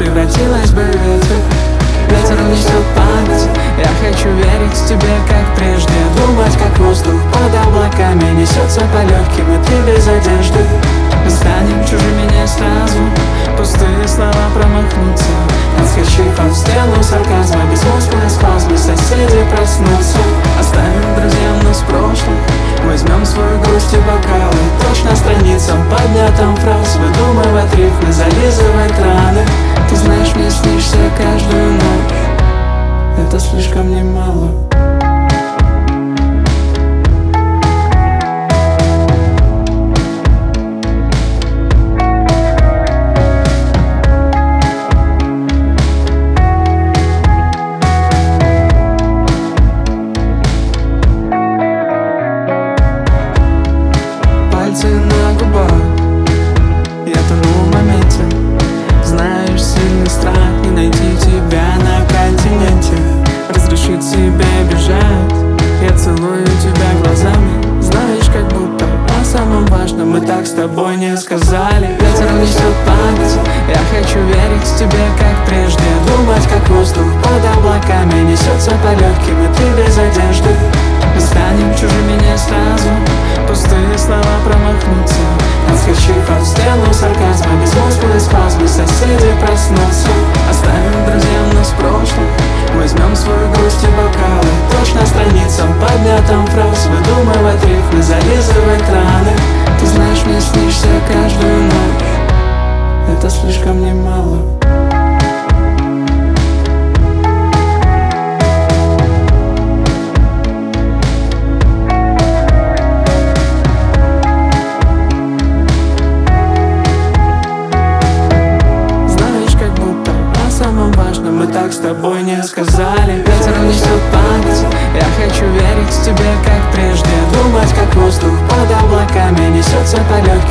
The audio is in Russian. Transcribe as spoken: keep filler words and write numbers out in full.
превратилась бы в ветер. Ветер унесет память. Я хочу верить в тебе, как прежде. Думать, как воздух под облаками несется по легким, и ты без одежды. Мы станем чужими не сразу, пустые слова промахнутся. Отскочив от стену сарказма, безмозглые спазмы, соседи проснутся. Оставим друзьям нас в прошлом, возьмем свою грусть и бокалы. Точно страницам, поднятым фраз, выдумывать рифмы, зализывать раны. Ты знаешь, мне снишься каждую ночь. Это слишком немало. Пальцы на губах, я тону в моменте. Знаешь, сильный страх не найти тебя на континенте. Разрешить себе бежать, я целую тебя глазами. Знаешь, как будто о самом важном мы так с тобой не сказали. Ветер унесет память. Я хочу верить в тебе, как прежде. Думать, как воздух под облаками несется по легким, и ты без одежды. Мы станем чужими не сразу, пустые слова промахнутся. Отскочив от стену сарказма, безмозглые спазмы, соседи проснутся. Оставим друзьям нас в прошлом, возьмем свою грусть и бокалы. Точно страницам, поднятым фраз, выдумывать рифмы, зализывать раны. Ты знаешь, мне снишься каждую ночь. Это слишком немало. Мы так с тобой не сказали. Ветер унесет память. Я хочу верить в тебе, как прежде. Думать, как воздух под облаками несется по легким,